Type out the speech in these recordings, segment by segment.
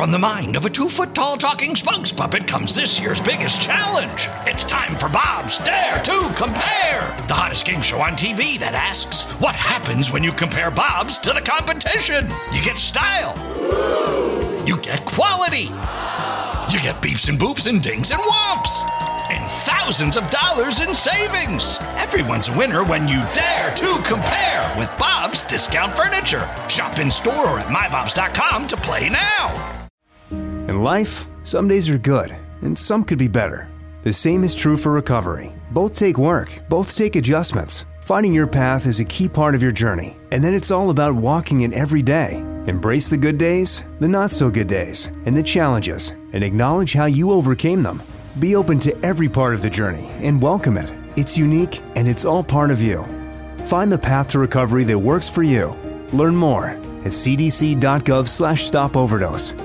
from the mind of a 2-foot-tall talking spokes puppet comes this year's biggest challenge. It's time for Bob's Dare to Compare, the hottest game show on TV that asks, what happens when you compare Bob's to the competition? You get style. You get quality. You get beeps and boops and dings and whomps. And thousands of dollars in savings. Everyone's a winner when you dare to compare with Bob's Discount Furniture. Shop in store or at mybobs.com to play now. In life, some days are good, and some could be better. The same is true for recovery. Both take work, both take adjustments. Finding your path is a key part of your journey, and then it's all about walking it every day. Embrace the good days, the not-so-good days, and the challenges, and acknowledge how you overcame them. Be open to every part of the journey and welcome it. It's unique, and it's all part of you. Find the path to recovery that works for you. Learn more at cdc.gov/stopoverdose.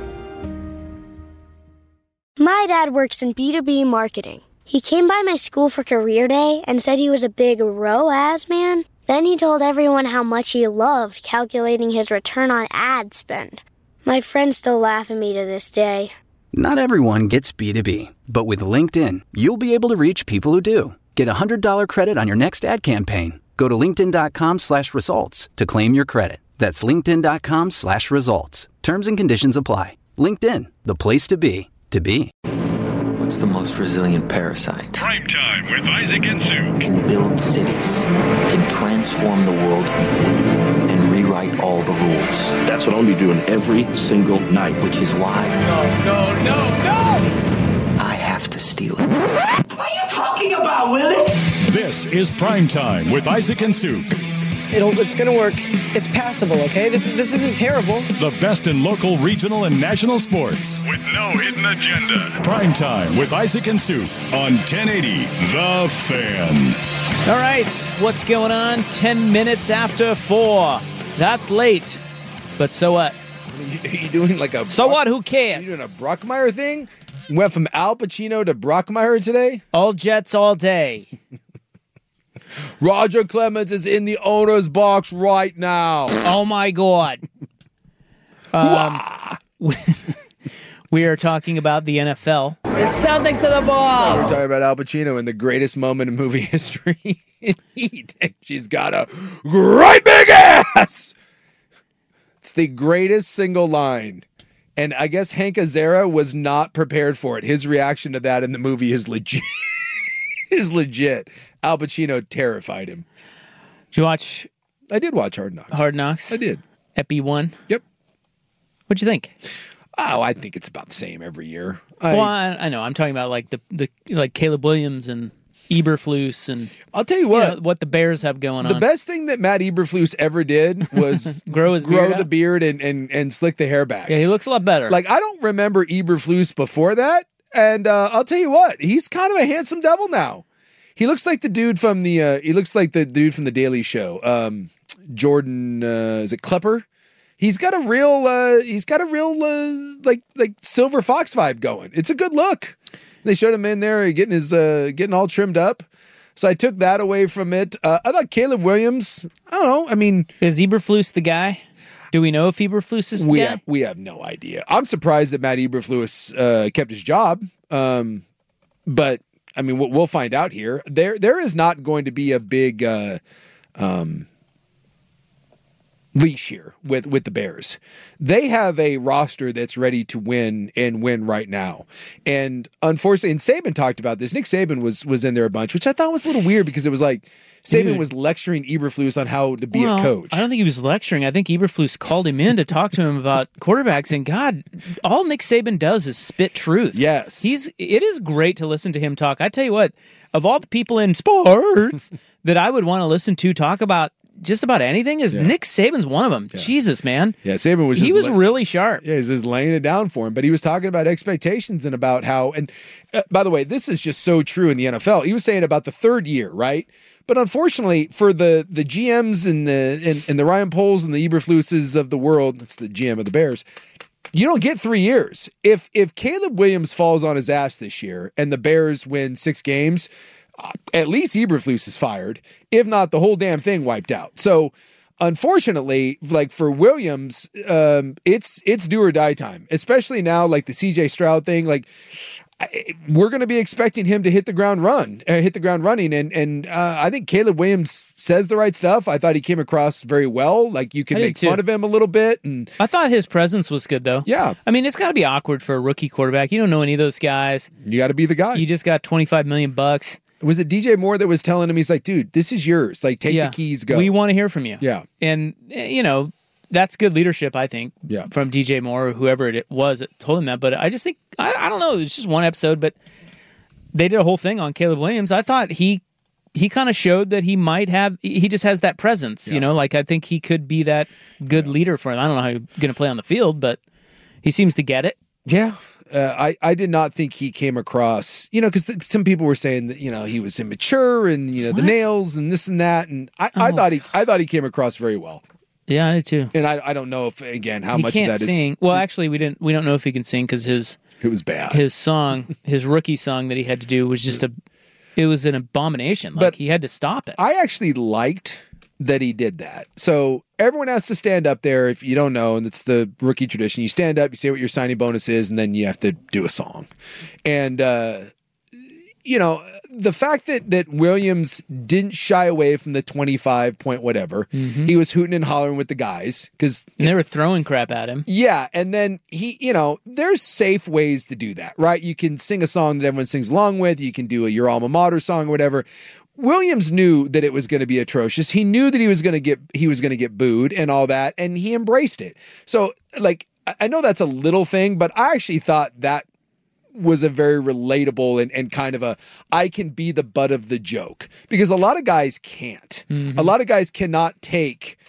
My dad works in B2B marketing. He came by my school for career day and said he was a big ROAS man. Then he told everyone how much he loved calculating his return on ad spend. My friends still laugh at me to this day. Not everyone gets B2B, but with LinkedIn, you'll be able to reach people who do. Get a $100 credit on your next ad campaign. Go to linkedin.com/results to claim your credit. That's linkedin.com/results. Terms and conditions apply. LinkedIn, the place to be, to be. What's the most resilient parasite? Prime Time with Isaac and Sue. Can build cities, can transform the world, and rewrite all the rules. That's what I'll be doing every single night. Which is why... No! I have to steal it. What are you talking about, Willis? This is Prime Time with Isaac and Sue. It's going to work. It's passable, okay? This isn't terrible. The best in local, regional, and national sports. With no hidden agenda. Prime Time with Isaac and Sue on 1080 The Fan. All right, what's going on? 10 minutes after 4. That's late. But so what? Are you doing like a... So what? Who cares? Are you doing a Bruckmeyer thing? You went from Al Pacino to Bruckmeyer today? All Jets all day. Roger Clemens is in the owner's box right now. Oh, my God. We are talking about the NFL. The Celtics are the ball. We're talking about Al Pacino in the greatest moment in movie history. She's got a great big ass. It's the greatest single line. And I guess Hank Azaria was not prepared for it. His reaction to that in the movie is legit. Al Pacino terrified him. Did you watch? I did watch Hard Knocks. Hard Knocks? I did. Epi 1? Yep. What'd you think? Oh, I think it's about the same every year. I know. I'm talking about like the Caleb Williams and Eberflus and I'll tell you what the Bears have going on. The best thing that Matt Eberflus ever did was grow the beard and slick the hair back. Yeah, he looks a lot better. Like I don't remember Eberflus before that, and I'll tell you what, he's kind of a handsome devil now. He looks like the dude from the Daily Show. Jordan, is it Klepper? He's got a real like Silver Fox vibe going. It's a good look. They showed him in there getting all trimmed up. So I took that away from it. I thought Caleb Williams, I don't know. I mean, is Eberflus the guy? Do we know if Eberflus is the guy? We have no idea. I'm surprised that Matt Eberflus kept his job. But I mean, we'll find out here. There is not going to be a big leash here with the Bears. They have a roster that's ready to win and win right now. And unfortunately, and Saban talked about this. Nick Saban was in there a bunch, which I thought was a little weird because it was like Saban was lecturing Eberflus on how to be a coach. I don't think he was lecturing. I think Eberflus called him in to talk to him about quarterbacks. And God, all Nick Saban does is spit truth. Yes. It is great to listen to him talk. I tell you what, of all the people in sports that I would want to listen to talk about just about anything, Nick Saban's one of them. Yeah. Jesus, man. Yeah, Saban was really sharp. Yeah, he was just laying it down for him. But he was talking about expectations and about how, and by the way, this is just so true in the NFL. He was saying about the third year, right? But unfortunately for the GMs and the Ryan Poles and the Eberfluses of the world, that's the GM of the Bears, you don't get 3 years. If Caleb Williams falls on his ass this year and the Bears win 6 games, at least Eberflus is fired. If not, the whole damn thing wiped out. So unfortunately, like for Williams, it's do or die time, especially now, like the CJ Stroud thing. Like, we're going to be expecting him to hit the ground running, and I think Caleb Williams says the right stuff. I thought he came across very well. Like, you can make fun of him a little bit, and I thought his presence was good though. Yeah, I mean, it's got to be awkward for a rookie quarterback. You don't know any of those guys. You got to be the guy. You just got $25 million. Was it DJ Moore that was telling him, he's like, dude, this is yours. Like, take the keys, go. We want to hear from you. Yeah. And, that's good leadership, I think, from DJ Moore or whoever it was that told him that. But I just think, I don't know, it's just one episode, but they did a whole thing on Caleb Williams. I thought he kind of showed that he might have, he just has that presence, like I think he could be that good leader for him. I don't know how he's going to play on the field, but he seems to get it. Yeah. I did not think he came across, because some people were saying that, he was immature and, the nails and this and that. And I thought he came across very well. Yeah, I did too. And I don't know if, again, how he much can't of that sing. is. Well, actually, we don't know if he can sing because it was bad. His song, his rookie song that he had to do was just it was an abomination. Like, he had to stop it. I actually liked that he did that. So everyone has to stand up there. If you don't know, and it's the rookie tradition, you stand up, you say what your signing bonus is, and then you have to do a song. And, the fact that Williams didn't shy away from the 25 point whatever, he was hooting and hollering with the guys because they were throwing crap at him. Yeah. And then there's safe ways to do that, right? You can sing a song that everyone sings along with. You can do a your alma mater song or whatever. Williams knew that it was going to be atrocious. He knew that he was going to get booed and all that, and he embraced it. So, like, I know that's a little thing, but I actually thought that was a very relatable and kind of I can be the butt of the joke, because a lot of guys can't. A lot of guys cannot take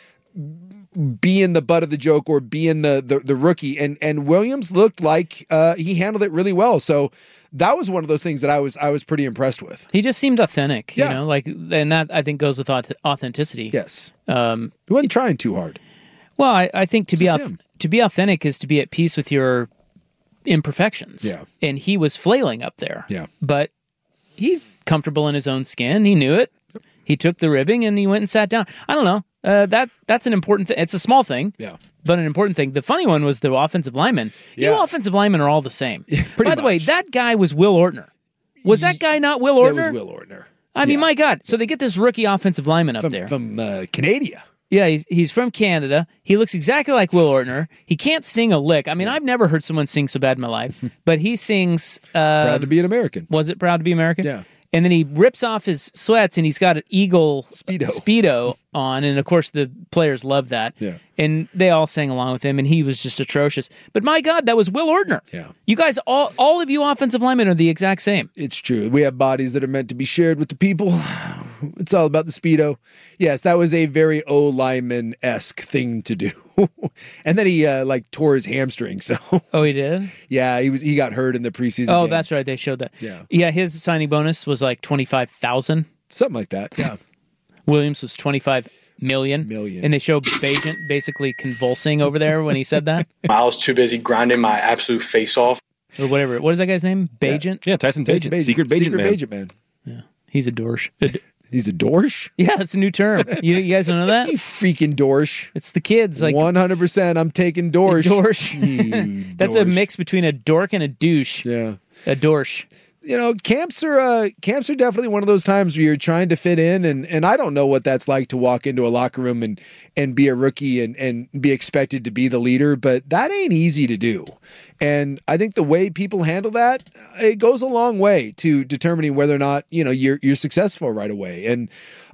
being the butt of the joke or being the rookie. And Williams looked like he handled it really well. So that was one of those things that I was pretty impressed with. He just seemed authentic, and that I think goes with authenticity. Yes. He wasn't trying too hard. Well, I think to be authentic is to be at peace with your imperfections. Yeah. And he was flailing up there. Yeah. But he's comfortable in his own skin. He knew it. He took the ribbing and he went and sat down. I don't know. That's an important thing. It's a small thing. Yeah. But an important thing. The funny one was the offensive linemen. Yeah. You offensive linemen are all the same. By the much. way, that guy was Will Ortner. Was that guy not Will Ortner? That was Will Ortner. I mean, my God. So they get this rookie offensive lineman up there. From Canada. Yeah, he's from Canada. He looks exactly like Will Ortner. He can't sing a lick. I mean, I've never heard someone sing so bad in my life. But he sings... Proud to be an American. Was it Proud to be American? Yeah. And then he rips off his sweats and he's got an Eagle Speedo on. And, of course, the players love that. Yeah. And they all sang along with him, and he was just atrocious. But, my God, that was Will Ortner. Yeah. You guys, all of you offensive linemen are the exact same. It's true. We have bodies that are meant to be shared with the people. It's all about the Speedo. Yes, that was a very O-lineman-esque thing to do. And then he tore his hamstring. So he did? Yeah, he got hurt in the preseason game. That's right. They showed that. Yeah, his signing bonus was like $25,000. Something like that. Yeah. Williams was $25 million. And they showed Bagent basically convulsing over there when he said that. I was too busy grinding my absolute face off. Or whatever. What is that guy's name? Bagent? Yeah, Tyson Bagent. Secret Bagent man. Yeah. He's a dorsch. He's a dorsch? Yeah, that's a new term. You guys don't know that? You freaking dorsch. It's the kids. 100% I'm taking dorsch. Dorsch. That's a mix between a dork and a douche. Yeah. A dorsch. Camps are definitely one of those times where you're trying to fit in, and I don't know what that's like to walk into a locker room and be a rookie and be expected to be the leader, but that ain't easy to do. And I think the way people handle that, it goes a long way to determining whether or not, you're successful right away. And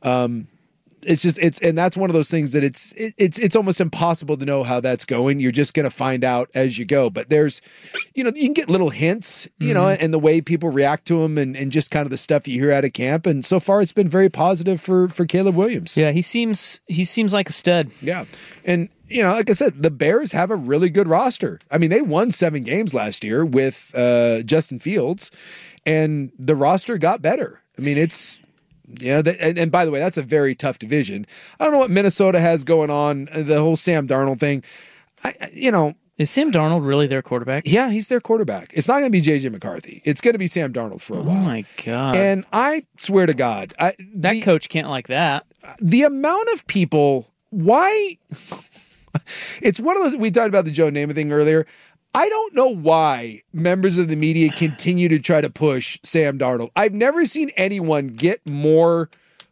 and that's one of those things that it's almost impossible to know how that's going. You're just going to find out as you go. But there's, you can get little hints, and the way people react to them and just kind of the stuff you hear out of camp. And so far it's been very positive for Caleb Williams. Yeah, he seems like a stud. Yeah. And, like I said, the Bears have a really good roster. I mean, they won 7 games last year with Justin Fields, and the roster got better. I mean, it's... Yeah, and by the way, that's a very tough division. I don't know what Minnesota has going on, the whole Sam Darnold thing. Is Sam Darnold really their quarterback? Yeah, he's their quarterback. It's not going to be J.J. McCarthy. It's going to be Sam Darnold for a while. Oh, my God. And I swear to God. That coach can't like that. The amount of people why? It's one of those, we talked about the Joe Namath thing earlier. I don't know why members of the media continue to try to push Sam Darnold. I've never seen anyone get more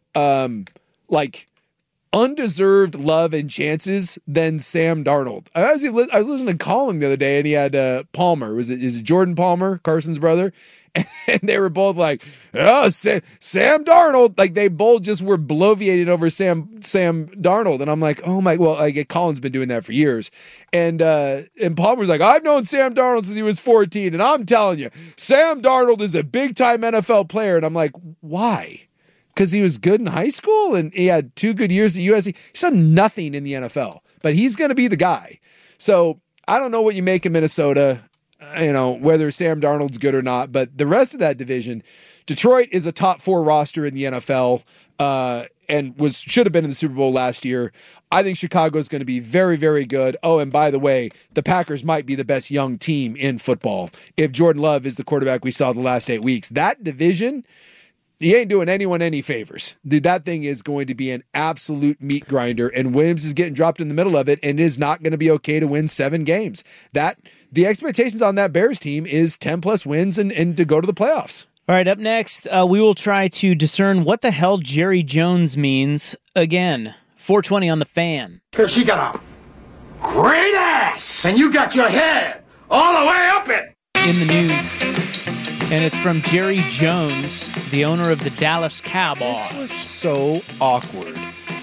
undeserved love and chances than Sam Darnold. I was listening to Colin the other day, and he had Palmer. Is it Jordan Palmer, Carson's brother? And they were both like, "Oh, Sam Darnold!" Like they both just were bloviated over Sam Darnold, and I'm like, "Oh my!" Well, Colin's been doing that for years, and Palmer's like, "I've known Sam Darnold since he was 14, and I'm telling you, Sam Darnold is a big time NFL player." And I'm like, "Why?" Because he was good in high school and he had 2 good years at USC. He's done nothing in the NFL, but he's going to be the guy. So I don't know what you make of Minnesota, whether Sam Darnold's good or not, but the rest of that division, Detroit is a top 4 roster in the NFL and should have been in the Super Bowl last year. I think Chicago is going to be very, very good. Oh, and by the way, the Packers might be the best young team in football if Jordan Love is the quarterback we saw the last 8 weeks. That division, he ain't doing anyone any favors. Dude, that thing is going to be an absolute meat grinder, and Williams is getting dropped in the middle of it and is not going to be okay to win 7 games. The expectations on that Bears team is 10-plus wins and to go to the playoffs. All right, up next, we will try to discern what the hell Jerry Jones means again. 420 on the Fan. She got a great ass, and you got your head all the way up it. In the news, and it's from Jerry Jones, the owner of the Dallas Cowboys. This was so awkward.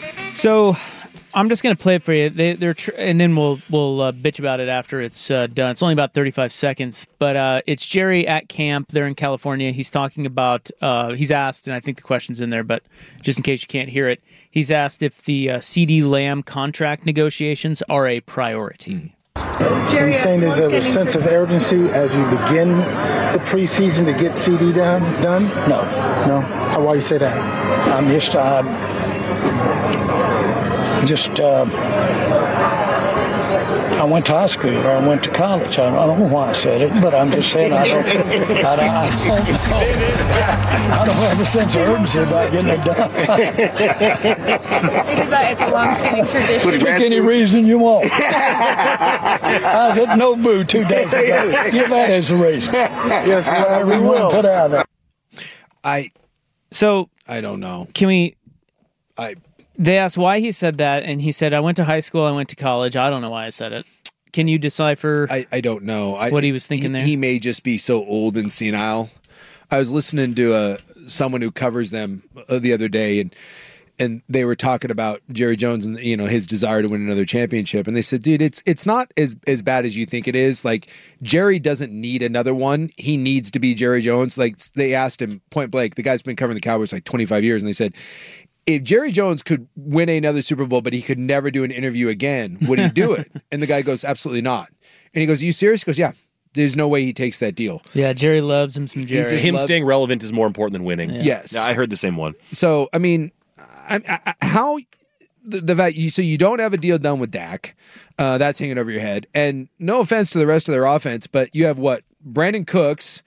So I'm just going to play it for you. And then we'll bitch about it after it's done. It's only about 35 seconds, but it's Jerry at camp. They're in California. He's talking about. He's asked, and I think the question's in there, but just in case you can't hear it, he's asked if the CeeDee Lamb contract negotiations are a priority. Are you saying there's a sense of urgency as you begin the preseason to get CD done? No. Why you say that? I'm I went to high school or I went to college. I don't know why I said it, but I'm just saying I don't have a sense of urgency about getting it done. Because it's a long-standing tradition. Pick any reason you want. I was at Nobu 2 days ago. Give that as a reason. Yes, we will. Put out there. I don't know. Can we? They asked why he said that, and he said, I went to high school, I went to college. I don't know why I said it. Can you decipher I don't know. What he was thinking there? He may just be so old and senile. I was listening to someone who covers them the other day, and they were talking about Jerry Jones and his desire to win another championship. And they said, dude, it's not as bad as you think it is. Like, Jerry doesn't need another one. He needs to be Jerry Jones. Like, they asked him point blank, the guy's been covering the Cowboys like 25 years, and they said, if Jerry Jones could win another Super Bowl, but he could never do an interview again, would he do it? And the guy goes, absolutely not. And he goes, are you serious? He goes, yeah. There's no way he takes that deal. Yeah, Jerry loves him some Jerry. Staying relevant is more important than winning. Yeah. Yes. Yeah, I heard the same one. So, I mean, how the fact you don't have a deal done with Dak, that's hanging over your head. And no offense to the rest of their offense, but you have what? Brandon Cooks,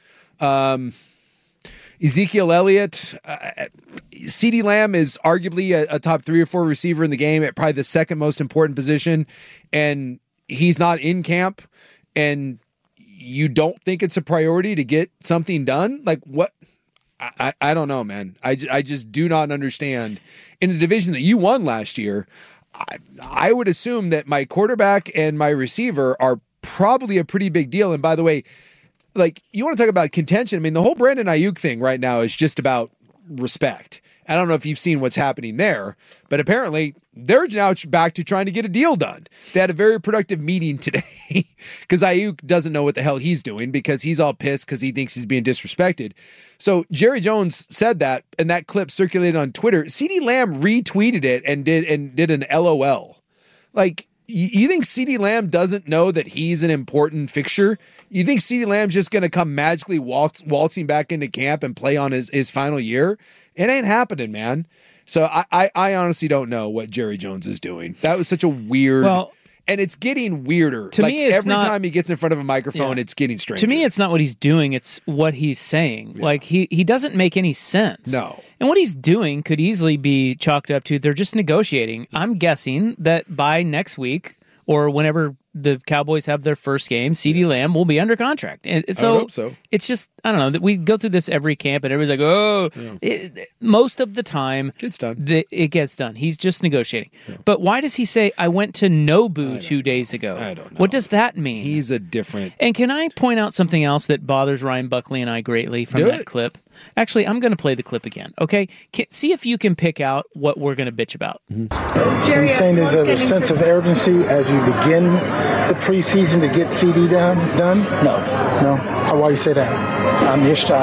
Ezekiel Elliott, CeeDee Lamb is arguably a top 3 or 4 receiver in the game at probably the second most important position, and he's not in camp, and you don't think it's a priority to get something done? Like, what? I don't know, man. I just do not understand. In a division that you won last year, I would assume that my quarterback and my receiver are probably a pretty big deal. And by the way, like, you want to talk about contention. I mean, the whole Brandon Ayuk thing right now is just about respect. I don't know if you've seen what's happening there, but apparently they're now back to trying to get a deal done. They had a very productive meeting today because Ayuk doesn't know what the hell he's doing because he's all pissed because he thinks he's being disrespected. So Jerry Jones said that, and that clip circulated on Twitter. CeeDee Lamb retweeted it and did an LOL. Like, you think CeeDee Lamb doesn't know that he's an important fixture? You think CeeDee Lamb's just going to come magically waltzing back into camp and play on his final year? It ain't happening, man. So I honestly don't know what Jerry Jones is doing. That was such a weird And it's getting weirder. To me, it's every not- time he gets in front of a microphone, it's getting stranger. To me, it's not what he's doing; it's what he's saying. Like he doesn't make any sense. No. And what he's doing could easily be chalked up to they're just negotiating. I'm guessing that by next week or whenever the Cowboys have their first game, CeeDee Lamb will be under contract. And so, I would hope so. It's just, I don't know, that we go through this every camp and everybody's like, oh, most of the time gets done. It gets done. He's just negotiating. But why does he say, I went to Nobu 2 days ago? I don't know. What does that mean? He's a different... And can I point out something else that bothers Ryan Buckley and I greatly from that clip? Actually, I'm going to play the clip again, okay? See if you can pick out what we're going to bitch about. Are you saying there's a sense of urgency as you begin the preseason to get CD done? No. No? Why you say that? I'm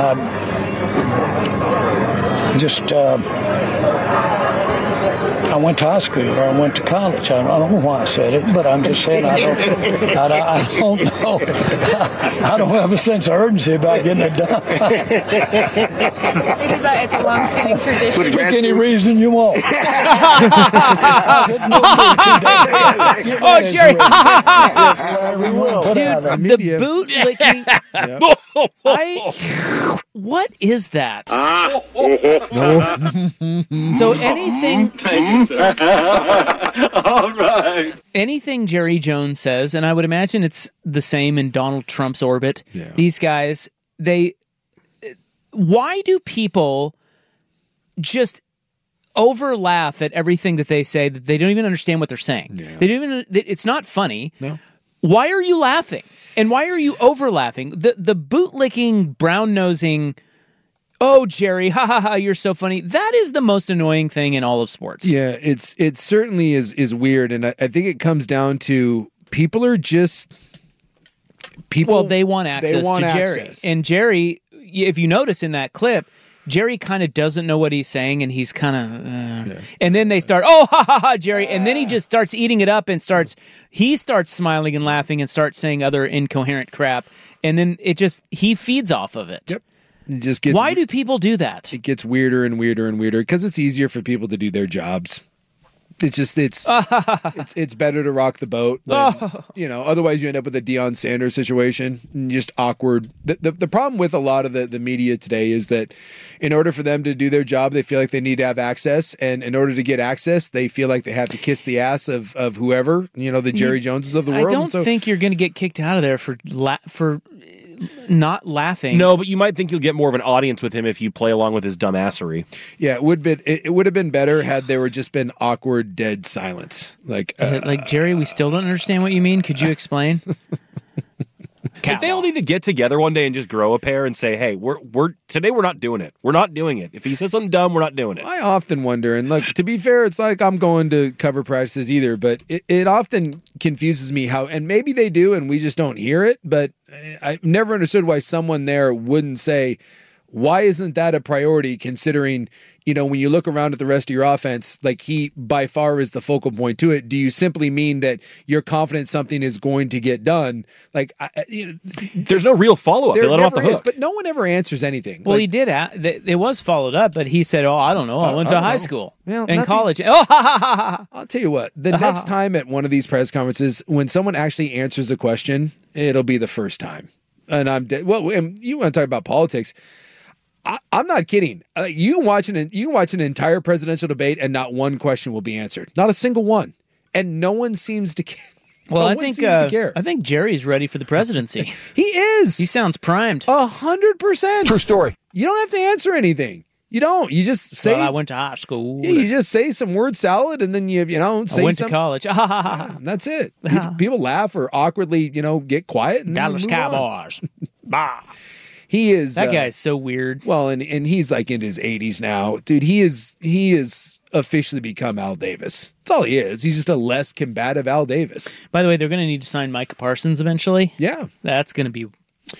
just, I went to high school or I went to college. I don't know why I said it, but I'm just saying I don't know. I don't have a sense of urgency about getting it done. Because it's a long-standing tradition. Pick any reason you want. Oh, Jerry! Dude, the boot licking. What is that? So anything. All right. Anything Jerry Jones says, and I would imagine it's the same in Donald Trump's orbit. Yeah. These guys, why do people just over laugh at everything that they say that they don't even understand what they're saying? Yeah. They don't even. It's not funny. No. Why are you laughing? And why are you over laughing? The bootlicking, brown nosing. Oh, Jerry, ha ha ha! You're so funny. That is the most annoying thing in all of sports. Yeah, it certainly is weird, and I think it comes down to people are just people. Well, they want access to Jerry, access. and Jerry. If you notice in that clip, Jerry kind of doesn't know what he's saying, and he's kind of, and then they start, oh ha ha ha, Jerry, and then he just starts eating it up and starts smiling and laughing and starts saying other incoherent crap, and then he feeds off of it. Yep. It just gets. Why do people do that? It gets weirder and weirder and weirder because it's easier for people to do their jobs. It's just it's better to rock the boat. When, otherwise you end up with a Deion Sanders situation and just awkward. The problem with a lot of the media today is that in order for them to do their job, they feel like they need to have access, and in order to get access, they feel like they have to kiss the ass of whoever, the Jerry Joneses of the world. I don't think you're going to get kicked out of there for not laughing. No, but you might think you'll get more of an audience with him if you play along with his dumbassery. Yeah, it would have been better had there just been awkward, dead silence. Like Jerry, we still don't understand what you mean. Could you explain? If they all need to get together one day and just grow a pair and say, "Hey, today we're not doing it. We're not doing it. If he says something dumb, we're not doing it." I often wonder, and look, to be fair, it's like I'm going to cover practices either, but it often confuses me how, and maybe they do, and we just don't hear it. But I've never understood why someone there wouldn't say, "Why isn't that a priority?" Considering, when you look around at the rest of your offense, like he by far is the focal point to it. Do you simply mean that you're confident something is going to get done? Like, there's no real follow up. They let him off the hook, but no one ever answers anything. Well, he did. It was followed up, but he said, "Oh, I don't know. I went to high school and college." Oh, ha ha ha ha! I'll tell you what. The next time at one of these press conferences, when someone actually answers a question, it'll be the first time. And I'm dead. Well, and you want to talk about politics? I'm not kidding. You can watch an entire presidential debate and not one question will be answered. Not a single one. And no one seems to care. Well, I think Jerry's ready for the presidency. He is. He sounds primed. 100%. True story. You don't have to answer anything. You don't. You just say. Well, I went to high school. Yeah, you just say some word salad, and then say I went to college. And that's it. People laugh or awkwardly, get quiet. And Dallas Cowboys. Bah. He is that guy is so weird. Well, and he's like in his 80s now, dude. He is officially become Al Davis. That's all he is. He's just a less combative Al Davis. By the way, they're going to need to sign Micah Parsons eventually. Yeah, that's going to be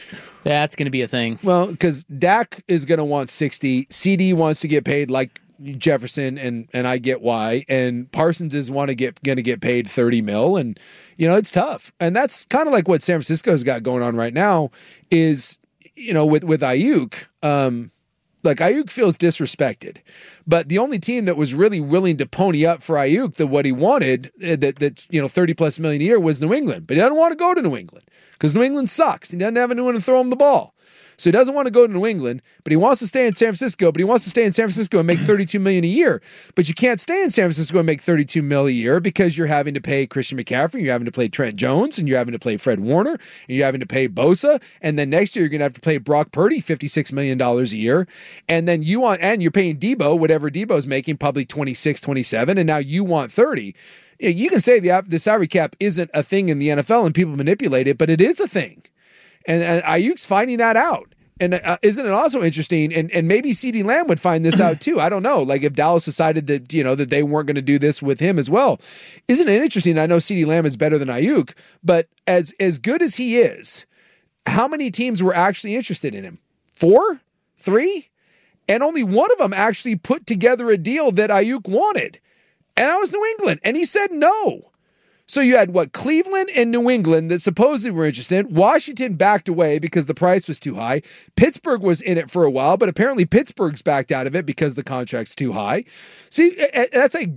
a thing. Well, because Dak is going to want 60. CD wants to get paid like Jefferson, and I get why. And Parsons is going to get paid $30 million, and it's tough. And that's kind of like what San Francisco's got going on right now. Is with Ayuk, Like, Ayuk feels disrespected. But the only team that was really willing to pony up for Ayuk what he wanted, that you know, $30+ million a year, was New England. But he doesn't want to go to New England because New England sucks. He doesn't have anyone to throw him the ball. So he doesn't want to go to New England, but he wants to stay in San Francisco, but he wants to stay in San Francisco and make $32 million a year. But you can't stay in San Francisco and make $32 million a year because you're having to pay Christian McCaffrey, you're having to pay Trent Jones, and you're having to pay Fred Warner, and you're having to pay Bosa, and then next year you're going to have to pay Brock Purdy $56 million a year, and then you're paying Debo, whatever Debo's making, probably 26, 27, and now you want 30. You can say the salary cap isn't a thing in the NFL and people manipulate it, but it is a thing. And Ayuk's finding that out. And isn't it also interesting? And maybe CeeDee Lamb would find this out too. I don't know. Like if Dallas decided that, you know, that they weren't going to do this with him as well. Isn't it interesting? I know CeeDee Lamb is better than Ayuk, but as good as he is, how many teams were actually interested in him? 4? 3? And only one of them actually put together a deal that Ayuk wanted. And that was New England. And he said no. So you had Cleveland and New England that supposedly were interested. Washington backed away because the price was too high. Pittsburgh was in it for a while, but apparently Pittsburgh's backed out of it because the contract's too high. See, that's a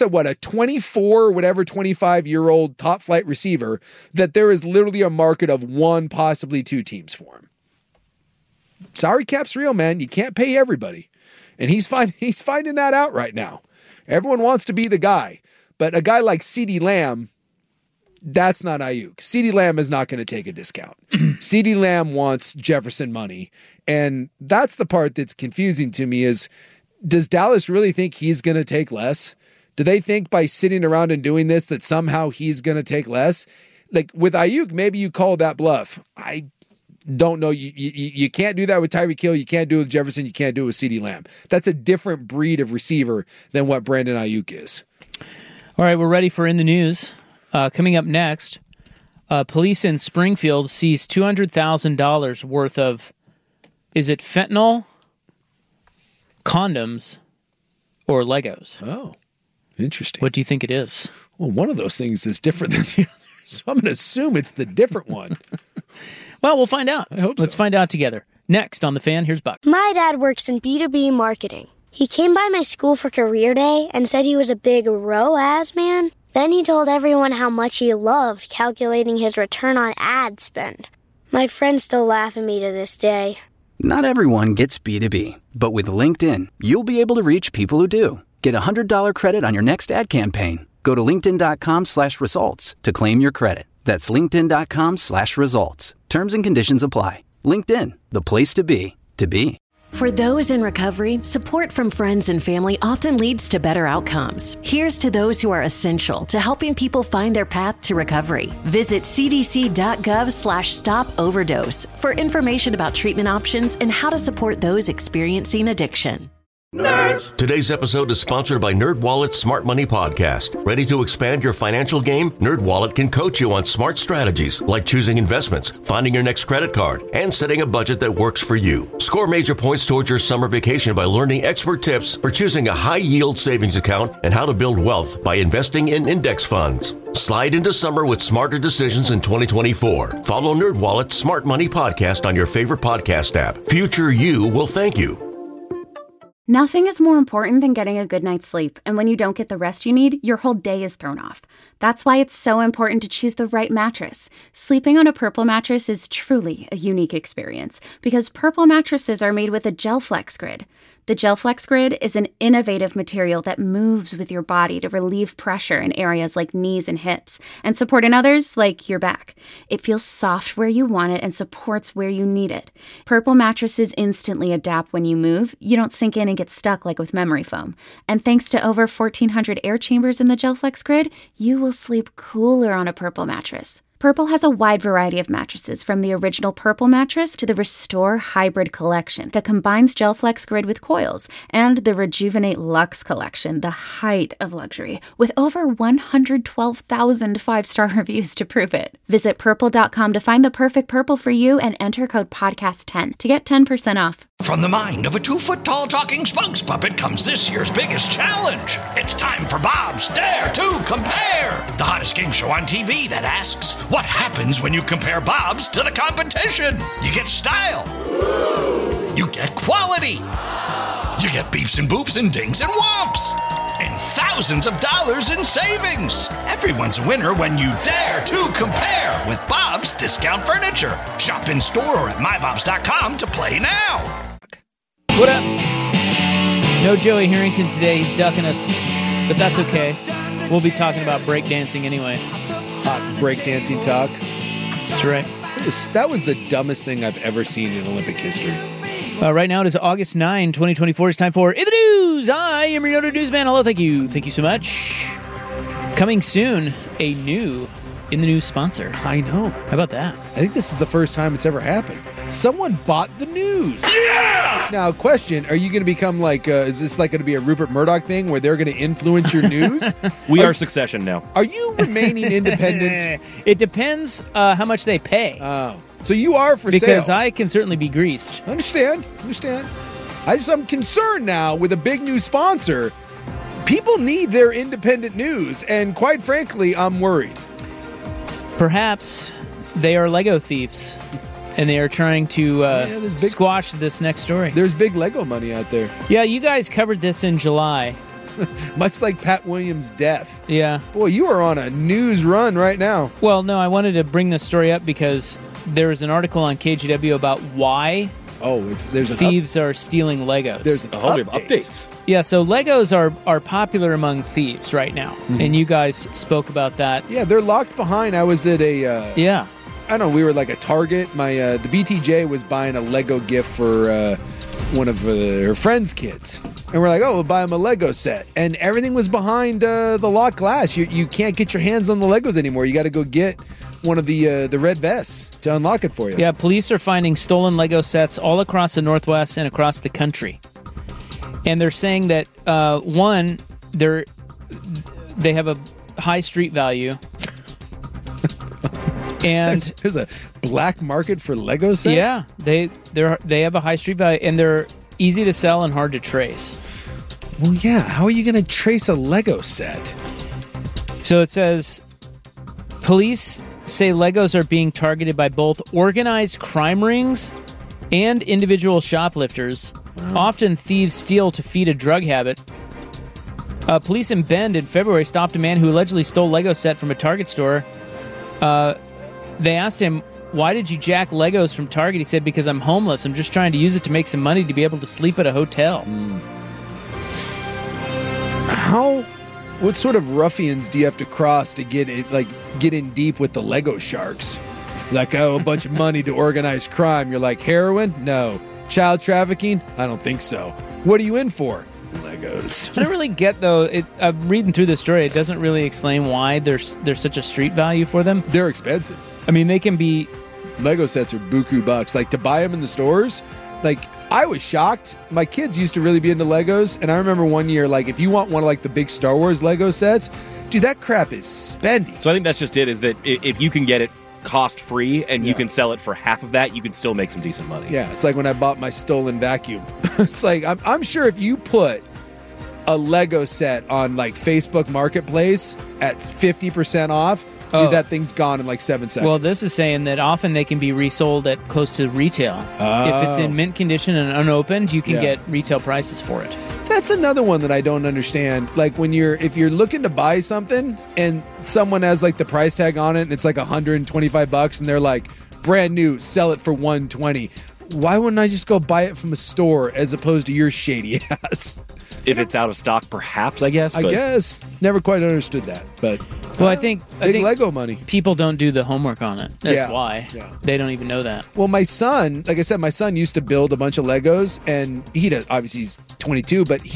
25-year-old top flight receiver that there is literally a market of 1, possibly 2 teams for him. Salary cap's real, man. You can't pay everybody. And he's finding that out right now. Everyone wants to be the guy, but a guy like CeeDee Lamb, that's not Ayuk. CeeDee Lamb is not going to take a discount. CeeDee Lamb wants Jefferson money. And that's the part that's confusing to me is, does Dallas really think he's going to take less? Do they think by sitting around and doing this that somehow he's going to take less? Like with Ayuk, maybe you call that bluff. I don't know. You can't do that with Tyreek Hill. You can't do it with Jefferson. You can't do it with CeeDee Lamb. That's a different breed of receiver than what Brandon Ayuk is. All right, we're ready for In the News. Coming up next, police in Springfield seized $200,000 worth of, is it fentanyl, condoms, or Legos? Oh, interesting. What do you think it is? Well, one of those things is different than the other, so I'm going to assume it's the different one. Well, we'll find out. I hope Let's find out together. Next on The Fan, here's Buck. My dad works in B2B marketing. He came by my school for career day and said he was a big ROAS man. Then he told everyone how much he loved calculating his return on ad spend. My friends still laugh at me to this day. Not everyone gets B2B, but with LinkedIn, you'll be able to reach people who do. Get $100 credit on your next ad campaign. Go to linkedin.com/results to claim your credit. That's linkedin.com/results. Terms and conditions apply. LinkedIn, the place to be, to be. For those in recovery, support from friends and family often leads to better outcomes. Here's to those who are essential to helping people find their path to recovery. Visit cdc.gov/stop-overdose for information about treatment options and how to support those experiencing addiction. Nerds! Today's episode is sponsored by NerdWallet's Smart Money Podcast. Ready to expand your financial game? NerdWallet can coach you on smart strategies like choosing investments, finding your next credit card, and setting a budget that works for you. Score major points towards your summer vacation by learning expert tips for choosing a high-yield savings account and how to build wealth by investing in index funds. Slide into summer with smarter decisions in 2024. Follow NerdWallet's Smart Money Podcast on your favorite podcast app. Future you will thank you. Nothing is more important than getting a good night's sleep, and when you don't get the rest you need, your whole day is thrown off. That's why it's so important to choose the right mattress. Sleeping on a Purple mattress is truly a unique experience because Purple mattresses are made with a GelFlex Grid. The GelFlex Grid is an innovative material that moves with your body to relieve pressure in areas like knees and hips and support in others like your back. It feels soft where you want it and supports where you need it. Purple mattresses instantly adapt when you move. You don't sink in and get stuck like with memory foam. And thanks to over 1,400 air chambers in the GelFlex Grid, you will sleep cooler on a Purple mattress. Purple has a wide variety of mattresses, from the original Purple mattress to the Restore Hybrid collection that combines GelFlex Grid with coils, and the Rejuvenate Luxe collection, the height of luxury, with over 112,000 five-star reviews to prove it. Visit Purple.com to find the perfect Purple for you and enter code PODCAST10 to get 10% off. From the mind of a 2-foot-tall talking spokes puppet comes this year's biggest challenge. It's time for Bob's Dare to Compare, the hottest game show on TV that asks, what happens when you compare Bob's to the competition? You get style. You get quality. You get beeps and boops and dings and whomps. And thousands of dollars in savings. Everyone's a winner when you dare to compare with Bob's Discount Furniture. Shop in store or at mybobs.com to play now. What up? No Joey Harrington today. He's ducking us, but that's okay. We'll be talking about breakdancing anyway. Hot breakdancing talk. That's right. That was the dumbest thing I've ever seen in Olympic history. Right now it is August 9, 2024. It's time for In the News. I am your noted newsman. Hello, thank you. Thank you so much. Coming soon, a new In the News sponsor. I know. How about that? I think this is the first time it's ever happened. Someone bought the news. Yeah! Now, question, are you going to become like, is this like going to be a Rupert Murdoch thing where they're going to influence your news? We are Succession now. Are you remaining independent? It depends how much they pay. Oh. So you are for sale. Because I can certainly be greased. Understand. I'm concerned now with a big new sponsor. People need their independent news, and quite frankly, I'm worried. Perhaps they are Lego thieves, and they are trying to squash this next story. There's big Lego money out there. Yeah, you guys covered this in July. Much like Pat Williams' death. Yeah. Boy, you are on a news run right now. Well, no, I wanted to bring this story up because there was an article on KGW about why thieves are stealing Legos. There's an updates. Yeah, so Legos are popular among thieves right now, and you guys spoke about that. Yeah, they're locked behind. I was at a I don't know. We were like a Target. The BTJ was buying a Lego gift for one of her friend's kids, and we're like, "Oh, we'll buy him a Lego set." And everything was behind the locked glass. You can't get your hands on the Legos anymore. You got to go get one of the red vests to unlock it for you. Yeah, police are finding stolen Lego sets all across the Northwest and across the country, and they're saying that one, they have a high street value. And there's a black market for Lego sets? Yeah, they have a high street value, and they're easy to sell and hard to trace. Well, yeah. How are you going to trace a Lego set? So it says, police say Legos are being targeted by both organized crime rings and individual shoplifters. Wow. Often thieves steal to feed a drug habit. Police in Bend in February stopped a man who allegedly stole Lego set from a Target store. They asked him, "Why did you jack Legos from Target?" He said, "Because I'm homeless. I'm just trying to use it to make some money to be able to sleep at a hotel." What sort of ruffians do you have to cross to get in deep with the Lego sharks? Like, a bunch of money to organize crime. You're like, heroin? No. Child trafficking? I don't think so. What are you in for? Legos. I don't really get, though. I'm reading through the story. It doesn't really explain why there's such a street value for them. They're expensive. I mean, they can be... Lego sets are buku bucks. Like, to buy them in the stores, like, I was shocked. My kids used to really be into Legos, and I remember one year, like, if you want one of, like, the big Star Wars Lego sets, dude, that crap is spendy. So I think that's just it, is that if you can get it cost-free and you can sell it for half of that, you can still make some decent money. Yeah, it's like when I bought my stolen vacuum. It's like, I'm sure if you put a Lego set on, like, Facebook Marketplace at 50% off, dude, that thing's gone in like 7 seconds. Well, this is saying that often they can be resold at close to retail. If it's in mint condition and unopened, you can get retail prices for it. That's another one that I don't understand. Like, if you're looking to buy something and someone has like the price tag on it and it's like $125 and they're like, brand new, sell it for $120. Why wouldn't I just go buy it from a store as opposed to your shady ass? If it's out of stock, perhaps, I guess. I guess. Never quite understood that. But well, I think Lego money. People don't do the homework on it. That's why. Yeah. They don't even know that. Well, my son, like I said, my son used to build a bunch of Legos, and he does. Obviously, he's 22, but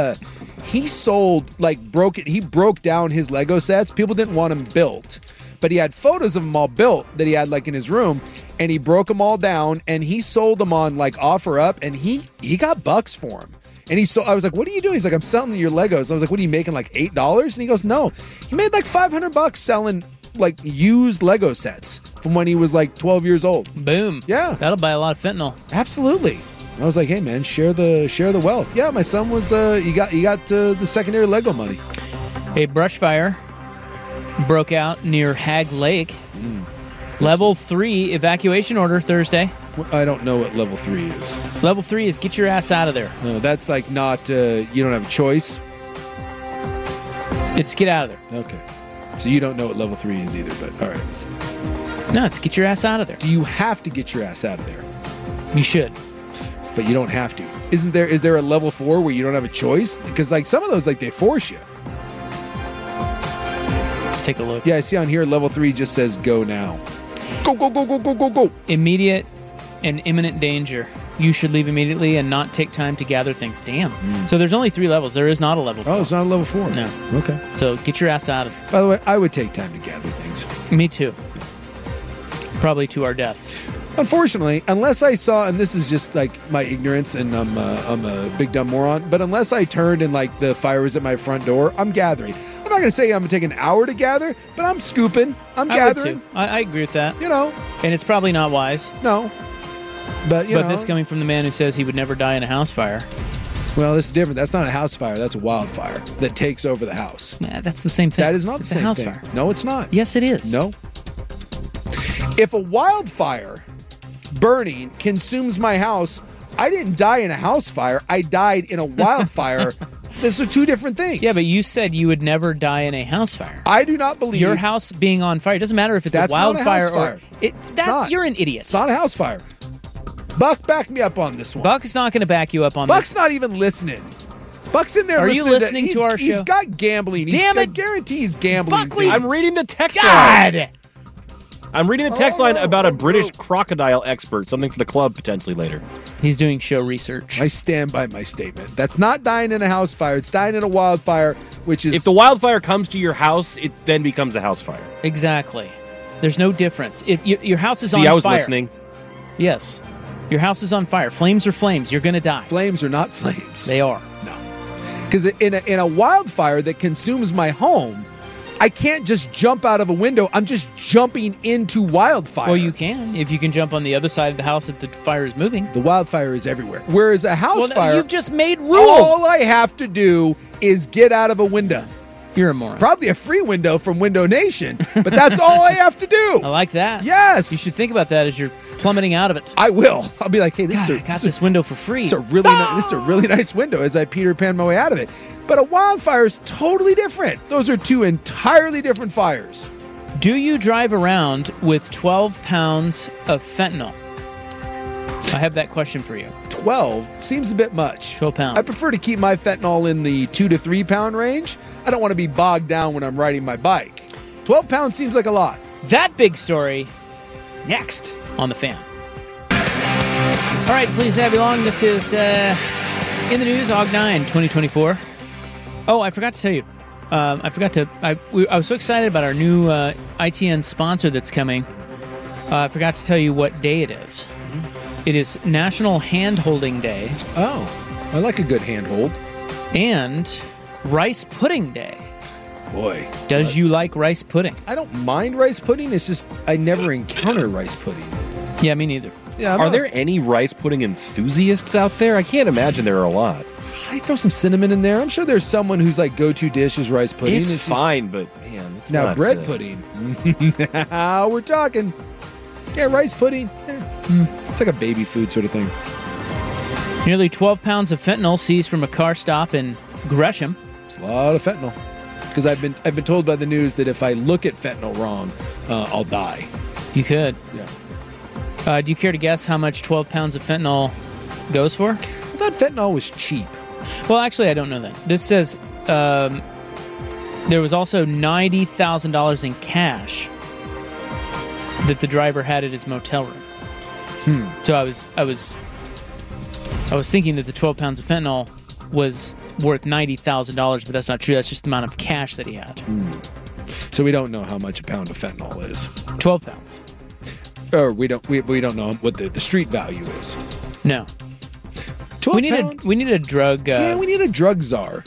he sold, like, he broke down his Lego sets. People didn't want them built, but he had photos of them all built that he had, like, in his room, and he broke them all down, and he sold them on, like, OfferUp, and he got bucks for them. And I was like, "What are you doing?" He's like, "I'm selling your Legos." I was like, "What are you making, like $8?" And he goes, "No, he made like $500 selling like used Lego sets from when he was like 12 years old." Boom. Yeah, that'll buy a lot of fentanyl. Absolutely. I was like, "Hey man, share the wealth." Yeah, my son was he got the secondary Lego money. A brush fire broke out near Hag Lake. Level 3 evacuation order Thursday. I don't know what level 3 is. Level 3 is get your ass out of there. No, that's like not, you don't have a choice. It's get out of there. Okay. So you don't know what level 3 is either, but all right. No, it's get your ass out of there. Do you have to get your ass out of there? You should. But you don't have to. Is there a level 4 where you don't have a choice? Because like some of those, like they force you. Let's take a look. Yeah, I see on here level 3 just says go now. Go, go, go, go, go, go, go. Immediate and imminent danger. You should leave immediately and not take time to gather things. Damn. So there's only 3 levels. There is not a level 4. Oh, it's not a level 4. No. Okay. So get your ass out of there. By the way, I would take time to gather things. Me too. Probably to our death. Unfortunately, unless I saw, and this is just like my ignorance and I'm a big dumb moron, but unless I turned and like the fire was at my front door, I'm gathering. I'm not going to say I'm going to take an hour to gather, but I'm scooping. I'm gathering. Would too. I agree with that. You know. And it's probably not wise. No. But, you know. This coming from the man who says he would never die in a house fire. Well, this is different. That's not a house fire. That's a wildfire that takes over the house. Yeah, that's the same thing. That is not it's the same house thing. Fire. No, it's not. Yes, it is. No. If a wildfire burning consumes my house, I didn't die in a house fire. I died in a wildfire. These are 2 different things. Yeah, but you said you would never die in a house fire. I do not believe your house being on fire. It doesn't matter if it's a wildfire or you're an idiot. It's not a house fire. Buck, back me up on this one. Buck's not going to back you up on Buck's this. not even listening. Buck's in there. Are you listening to our show? He's got gambling. Damn I it! guarantee he's gambling. Buckley, I'm reading the text God! line. I'm reading the text line about a British crocodile expert, something for the club potentially later. He's doing show research. I stand by my statement. That's not dying in a house fire. It's dying in a wildfire, which is... If the wildfire comes to your house, it then becomes a house fire. Exactly. There's no difference. Your house is on fire. See, I was listening. Yes. Your house is on fire. Flames are flames. You're going to die. Flames are not flames. They are. No. Because in a wildfire that consumes my home, I can't just jump out of a window. I'm just jumping into wildfire. Well, you can if you can jump on the other side of the house that the fire is moving. The wildfire is everywhere. Whereas a house fire, you've just made rules. All I have to do is get out of a window. You're a moron. Probably a free window from Window Nation, but that's all I have to do. I like that. Yes. You should think about that as you're plummeting out of it. I will. I'll be like, hey, I got this window for free. This is a really nice window as I Peter Pan my way out of it. But a wildfire is totally different. Those are 2 entirely different fires. Do you drive around with 12 pounds of fentanyl? I have that question for you. 12 seems a bit much. 12 pounds. I prefer to keep my fentanyl in the 2 to 3 pound range. I don't want to be bogged down when I'm riding my bike. 12 pounds seems like a lot. That big story next on The Fan. All right, please have you along. This is In the News, Aug 9, 2024. Oh, I forgot to tell you. I was so excited about our new ITN sponsor that's coming. I forgot to tell you what day it is. It is National Hand-Holding Day. Oh, I like a good handhold. And Rice Pudding Day. Boy. Does you like rice pudding? I don't mind rice pudding. It's just I never encounter rice pudding. Yeah, me neither. Yeah, Are there any rice pudding enthusiasts out there? I can't imagine there are a lot. I throw some cinnamon in there. I'm sure there's someone who's like go-to dish is rice pudding. It's fine, but man, it's now not, bread pudding. Now we're talking. Yeah, rice pudding. It's like a baby food sort of thing. Nearly 12 pounds of fentanyl seized from a car stop in Gresham. It's a lot of fentanyl. Because I've been told by the news that if I look at fentanyl wrong, I'll die. You could. Yeah. Do you care to guess how much 12 pounds of fentanyl goes for? I thought fentanyl was cheap. Well, actually, I don't know that. This says there was also $90,000 in cash that the driver had at his motel room. So I was thinking that the 12 pounds of fentanyl was worth $90,000, but that's not true. That's just the amount of cash that he had. So we don't know how much a pound of fentanyl is. 12 pounds. Or we don't know what the street value is. No. 12 we need a drug. Yeah, we need a drug czar.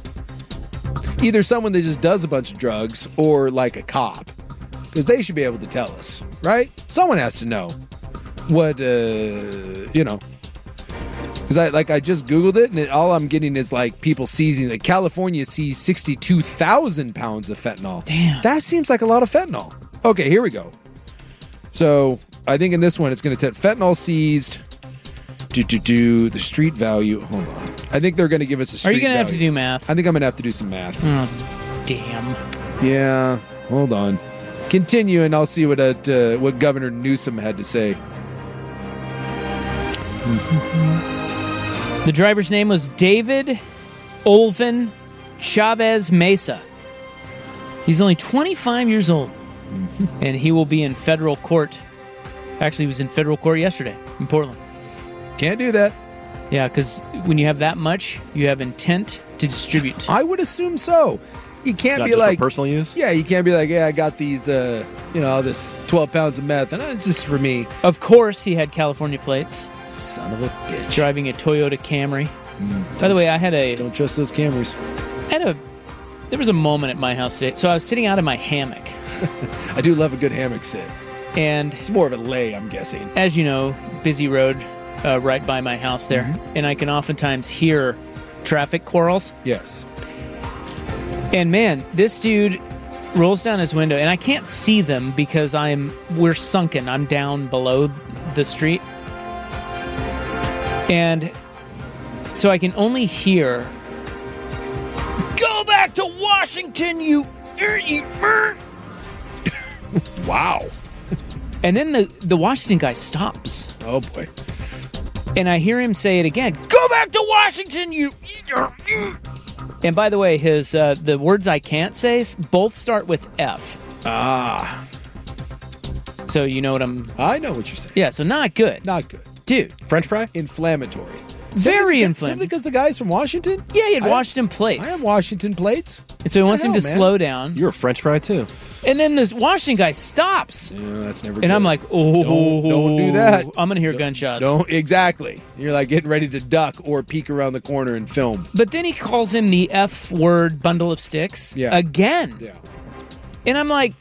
Either someone that just does a bunch of drugs or like a cop. Because they should be able to tell us, right? Someone has to know what, Because I just Googled it, and all I'm getting is like people seizing. Like California seized 62,000 pounds of fentanyl. Damn. That seems like a lot of fentanyl. Okay, here we go. So I think in this one, it's going to fentanyl seized. The street value. Hold on. I think they're going to give us a street Are you going to have value. to do math? I think I'm going to have to do some math. Oh, damn. Yeah. Hold on. Continue, and I'll see what Governor Newsom had to say. The driver's name was David Olvin Chavez Mesa. He's only 25 years old, and he will be in federal court. Actually, he was in federal court yesterday in Portland. Can't do that. Yeah, because when you have that much, you have intent to distribute. I would assume so. You can't be just like for personal use. Yeah, you can't be like, I got these, this 12 pounds of meth, and it's just for me. Of course, he had California plates. Son of a bitch. Driving a Toyota Camry. By the way, I had don't trust those Camrys. There was a moment at my house today. So I was sitting out in my hammock. I do love a good hammock sit. And it's more of a lay, I'm guessing. As you know, busy road right by my house there. And I can oftentimes hear traffic quarrels. Yes. And man, this dude rolls down his window, and I can't see them because we're sunken. I'm down below the street. And so I can only hear, "Go back to Washington, you..." Wow. And then the Washington guy stops. Oh, boy. And I hear him say it again. "Go back to Washington, you..." And by the way, the words I can't say both start with F. Ah. So you know what I know what you're saying. Yeah, so not good. Not good. Dude. French fry? Inflammatory. Very inflammatory. Simply because the guy's from Washington? Yeah, he had Washington plates. I have Washington plates. And so he wants him to slow down. You're a French fry, too. And then this Washington guy stops. Yeah, that's never good. And I'm like, oh. Don't do that. I'm going to hear gunshots. Exactly. You're like getting ready to duck or peek around the corner and film. But then he calls him the F word bundle of sticks again. Yeah. And I'm like,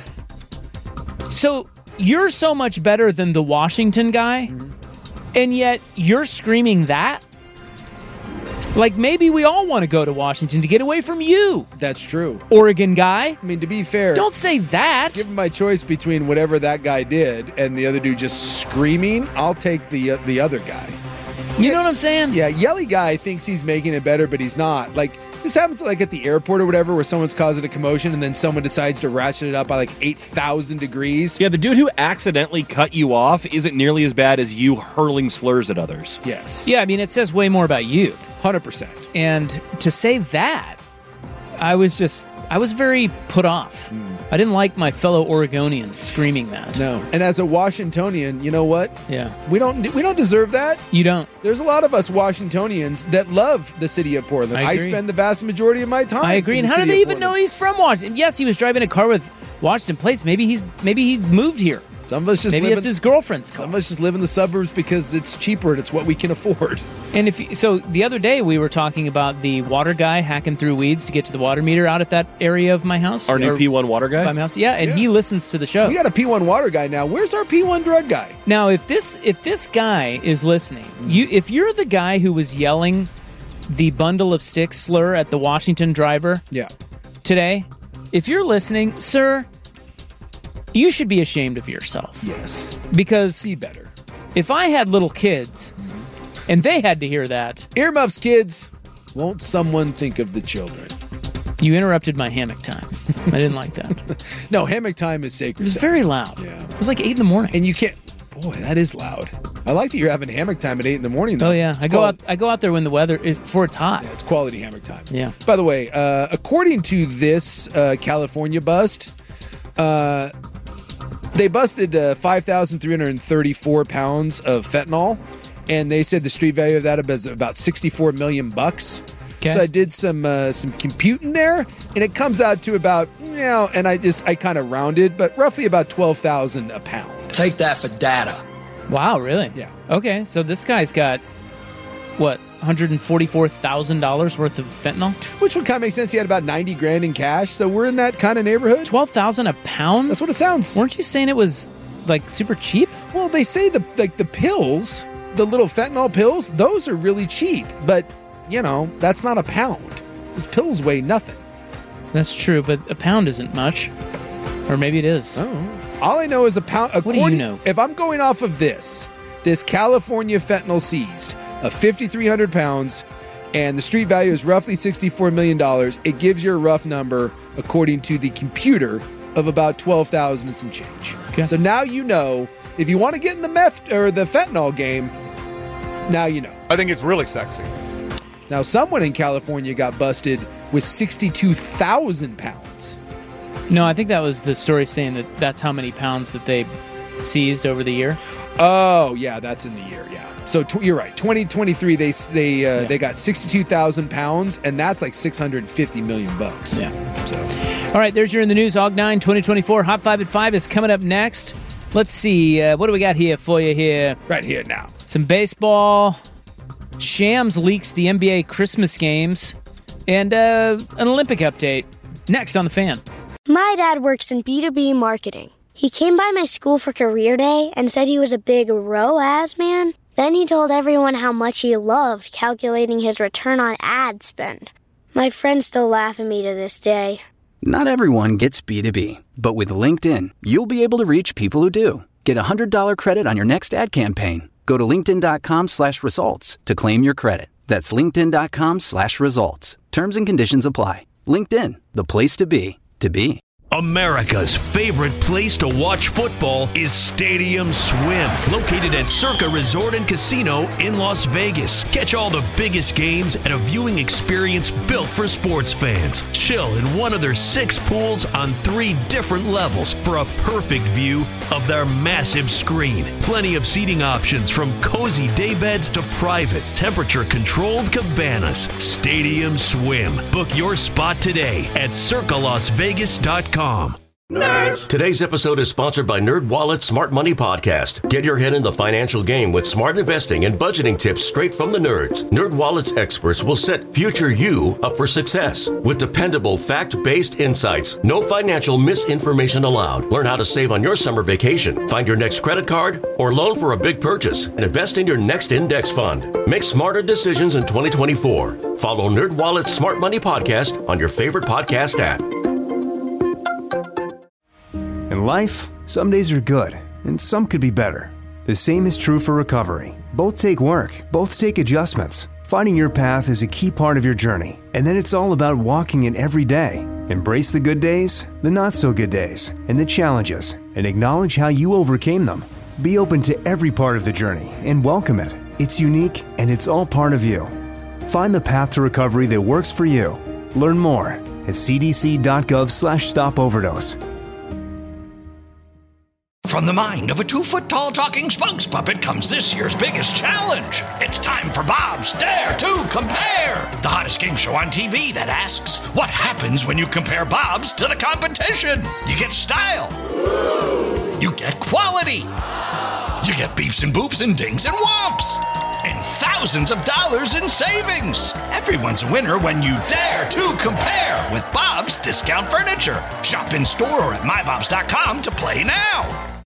so you're so much better than the Washington guy, and yet you're screaming that? Like, maybe we all want to go to Washington to get away from you. That's true. Oregon guy. I mean, to be fair, don't say that. Given my choice between whatever that guy did and the other dude just screaming, I'll take the other guy. You know what I'm saying? Yeah, yelly guy thinks he's making it better, but he's not. Like, this happens like at the airport or whatever, where someone's causing a commotion and then someone decides to ratchet it up by like 8,000 degrees. Yeah, the dude who accidentally cut you off isn't nearly as bad as you hurling slurs at others. Yes. Yeah, I mean, it says way more about you. 100%. And to say that, I was very put off. I didn't like my fellow Oregonian screaming that. No. And as a Washingtonian, you know what? Yeah. We don't deserve that. You don't. There's a lot of us Washingtonians that love the city of Portland. I spend the vast majority of my time. I agree. And how do they even know he's from Washington? Yes, he was driving a car with Washington plates. Maybe he moved here. Some of us just maybe it's his girlfriend's car. Some of us just live in the suburbs because it's cheaper and it's what we can afford. And so the other day we were talking about the water guy hacking through weeds to get to the water meter out at that area of my house. Our new P1 water guy? By my house. Yeah, and he listens to the show. We got a P1 water guy now. Where's our P1 drug guy? Now, if this guy is listening, if you're the guy who was yelling the bundle of sticks slur at the Washington driver today, if you're listening, sir, you should be ashamed of yourself. Yes. Because be better. If I had little kids and they had to hear that. Earmuffs, kids. Won't someone think of the children? You interrupted my hammock time. I didn't like that. No, hammock time is sacred. It was very loud. Yeah. It was like 8 a.m. And you can't. Boy, that is loud. I like that you're having hammock time at 8 a.m. though. Oh yeah, I go out there when the weather before it's hot. Yeah, it's quality hammock time. Yeah. By the way, according to this California bust, they busted 5,334 pounds of fentanyl, and they said the street value of that is about $64 million. Okay. So I did some computing there, and it comes out to about, and I kind of rounded, but roughly about $12,000 a pound. Take that for data. Wow, really? Yeah. Okay, so this guy's got what, $144,000 worth of fentanyl? Which would kind of make sense. He had about $90,000 in cash, so we're in that kind of neighborhood. $12,000 a pound? That's what it sounds. Weren't you saying it was like super cheap? Well, they say the pills, the little fentanyl pills, those are really cheap, but that's not a pound. These pills weigh nothing. That's true, but a pound isn't much. Or maybe it is. Oh. All I know is a pound. What do you know? If I'm going off of this California fentanyl seized of 5,300 pounds, and the street value is roughly $64 million, it gives you a rough number, according to the computer, of about 12,000 and some change. Okay. So now you know, if you want to get in the meth or the fentanyl game, now you know. I think it's really sexy. Now, someone in California got busted with 62,000 pounds. No, I think that was the story saying that that's how many pounds that they seized over the year. Oh, yeah, that's in the year, yeah. So you're right. 2023, they got 62,000 pounds, and that's like $650 million. Yeah. So, all right, there's your In the News Og9 2024. Hot 5 at 5 is coming up next. Let's see. What do we got here for you here? Right here now. Some baseball. Shams leaks the NBA Christmas games. And an Olympic update. Next on The Fan. My dad works in B2B marketing. He came by my school for career day and said he was a big ROAS man. Then he told everyone how much he loved calculating his return on ad spend. My friends still laugh at me to this day. Not everyone gets B2B, but with LinkedIn, you'll be able to reach people who do. Get a $100 credit on your next ad campaign. Go to linkedin.com/results to claim your credit. That's linkedin.com/results. Terms and conditions apply. LinkedIn, the place to be, to be. America's favorite place to watch football is Stadium Swim, located at Circa Resort and Casino in Las Vegas. Catch all the biggest games at a viewing experience built for sports fans. Chill in one of their 6 pools on 3 different levels for a perfect view of their massive screen. Plenty of seating options from cozy daybeds to private, temperature-controlled cabanas. Stadium Swim. Book your spot today at circalasvegas.com. Nerds. Today's episode is sponsored by NerdWallet's Smart Money Podcast. Get your head in the financial game with smart investing and budgeting tips straight from the nerds. NerdWallet's experts will set future you up for success with dependable, fact-based insights. No financial misinformation allowed. Learn how to save on your summer vacation, find your next credit card, or loan for a big purchase, and invest in your next index fund. Make smarter decisions in 2024. Follow NerdWallet's Smart Money Podcast on your favorite podcast app. In life, some days are good, and some could be better. The same is true for recovery. Both take work, both take adjustments. Finding your path is a key part of your journey, and then it's all about walking it every day. Embrace the good days, the not-so-good days, and the challenges, and acknowledge how you overcame them. Be open to every part of the journey and welcome it. It's unique, and it's all part of you. Find the path to recovery that works for you. Learn more at cdc.gov/stopoverdose. From the mind of a 2-foot-tall talking spokes puppet comes this year's biggest challenge. It's time for Bob's Dare to Compare, the hottest game show on TV that asks, what happens when you compare Bob's to the competition? You get style. You get quality. You get beeps and boops and dings and whomps. And thousands of dollars in savings. Everyone's a winner when you dare to compare with Bob's Discount Furniture. Shop in store or at mybobs.com to play now.